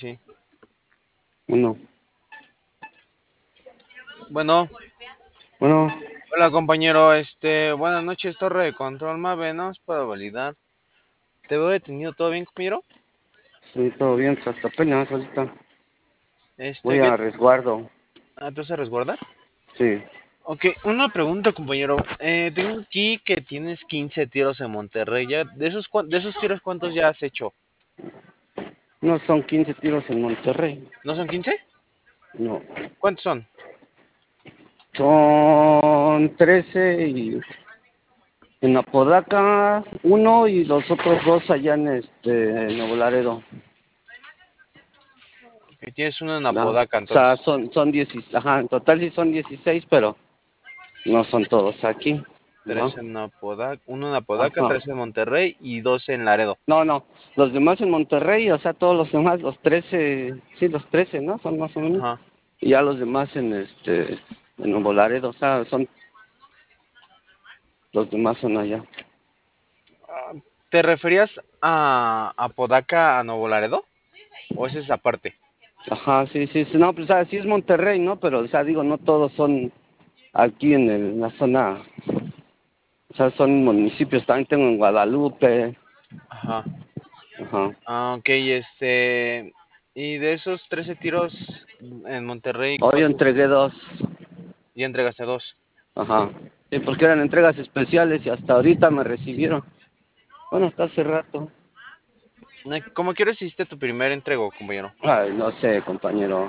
sí. Uno. Bueno, Bueno, hola compañero, buenas noches, Torre de Control Mave, ¿no? Es para validar. ¿Te veo detenido? ¿Todo bien, compañero? sí, todo bien, hasta apenas ahorita. Voy ¿Qué? a resguardo. Ah, ¿te vas a resguardar? Sí, Ok, una pregunta, compañero. Tengo aquí que tienes 15 tiros en Monterrey. Ya, de esos tiros, ¿cuántos ya has hecho? no son 15 tiros en Monterrey. ¿No son 15? No, ¿Cuántos son? son 13 y en Apodaca uno y los otros dos allá en Nuevo Laredo. Que tienes uno en ¿No? Apodaca, O sea, entonces. son 16, ajá, en total sí son 16, pero no son todos aquí, ¿no? Tres en Apodaca, uno en Apodaca, Ajá. tres en Monterrey y dos en Laredo. No, no, los demás en Monterrey, o sea, todos los demás, los 13, sí, los 13, ¿no? Son más o menos. Ajá. Y ya los demás en Nuevo Laredo, o sea, los demás son allá. ¿Te referías a Apodaca, a Nuevo Laredo? ¿O ese es aparte? Ajá, sí, sí, sí, no, pues, o sea, sí es Monterrey, ¿no? Pero, o sea, digo, no todos son aquí en la zona, o sea, son municipios, también tengo en Guadalupe, Ajá. ajá. Ah, ok, y de esos 13 tiros en Monterrey, Hoy ¿cuántos? entregué dos, Ya entregaste dos. ajá. Sí, porque eran entregas especiales y hasta ahorita me recibieron. Bueno, hasta hace rato. ¿Cómo quieres hiciste tu primer entrego, compañero? Ay, no sé, compañero.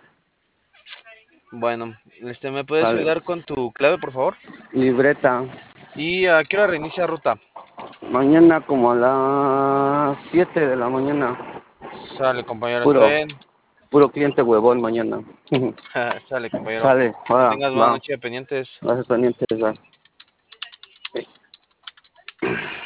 Bueno, ¿me puedes Sale. ayudar con tu clave, por favor? Libreta. ¿Y a qué hora reinicia ruta? Mañana como a las 7 de la mañana. Sale, compañero, está Puro, bien. puro cliente huevón mañana. Sale, compañero. Sale, Que va, tengas buena va. noche de pendientes. Gracias pendientes, va.